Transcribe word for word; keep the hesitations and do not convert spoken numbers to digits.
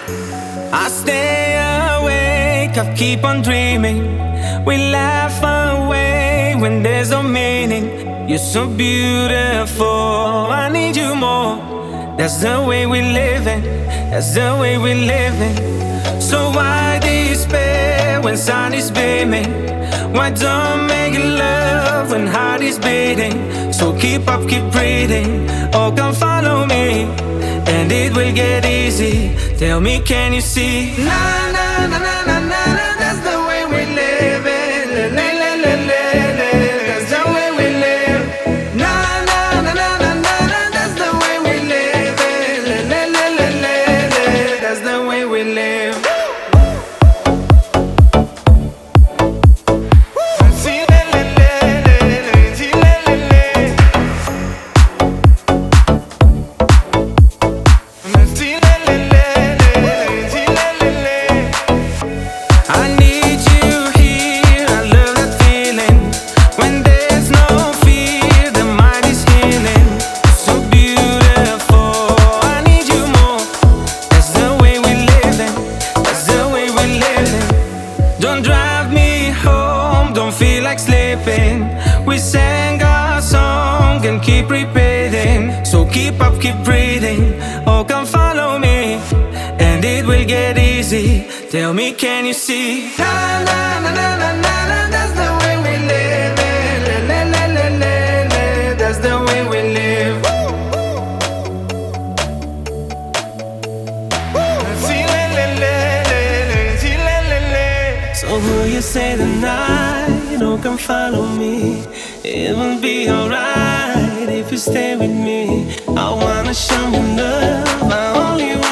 I stay awake, I keep on dreaming. We laugh away when there's no meaning. You're so beautiful, I need you more. That's the way we living, that's the way we living. So why despair when sun is beaming? Why don't make love when heart is beating? So keep up, keep breathing, oh come follow me, and it will get easy. Tell me, can you see? Na na na na na na, that's the way we live it. Le, le, le, le, le, le. That's the way we live. Na na na na na na, that's the way we live it. Le, le, le, le, le, le. That's the way we live. Don't drive me home, don't feel like sleeping. We sang our song and keep repeating. So keep up, keep breathing, oh come follow me, and it will get easy. Tell me, can you see? Na na na na na na, that's the way we live. Le, le, le, le, le, le. That's the way we live. So will you say tonight, oh come follow me? It will be alright if you stay with me. I wanna show you love, I only want